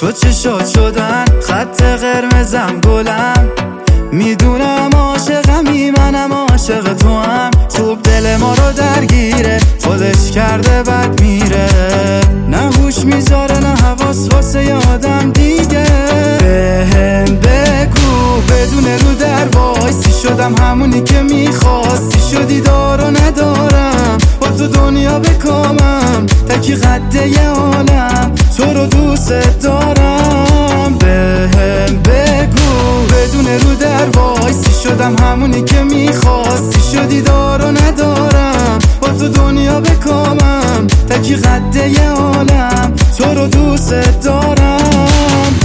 تو چشات شدن خط قرمزم گلم، میدونم عاشقمی منم عاشق تو هم. خوب دل ما رو درگیره، خودش کرده بد میره، نه هوش میذاره نه حواس واسه آدم دیگه. بهم بگو بدون رو در وایسی، شدم همونی که میخواستی، شدی دار و ندارم با تو دنیا بکامم، تکی قده یه عالم تو رو دوست دارم. بهم بگو بدون رو در وایسی، شدم همونی که میخواستی، شدی دار و ندارم با تو دنیا بکامم، تکی قده یه عالم تو رو دوست دارم.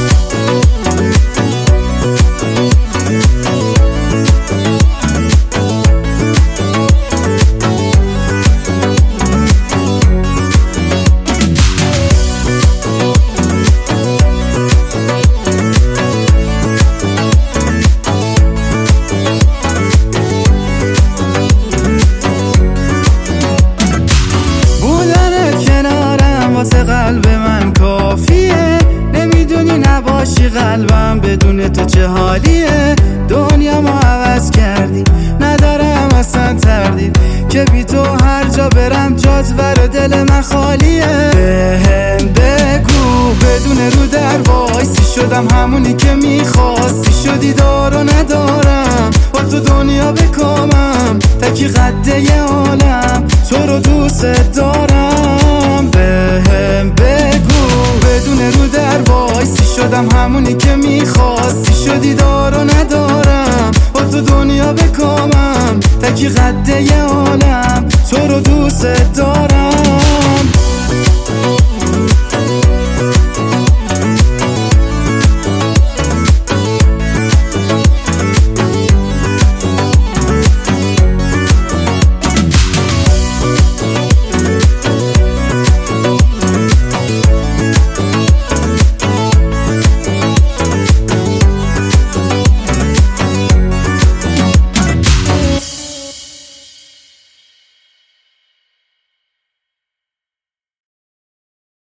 قلب من کافیه، نمیدونی نباشی قلبم بدون تو چه حالیه. دنیا ما عوض کردی، ندارم اصلا تردید که بی تو هر جا برم جات ور دل من خالیه. بهم بگو بدون رو در وایسی، شدم همونی که میخواستی، شدی دار و ندارم با تو دنیا بکامم، تکی قده یه عالم تو رو دوست دارم. بهم بگو بدون رو در وایسی، شدم همونی که میخواستی، شدی دار و ندارم با تو دنیا بکامم، تکی قده یه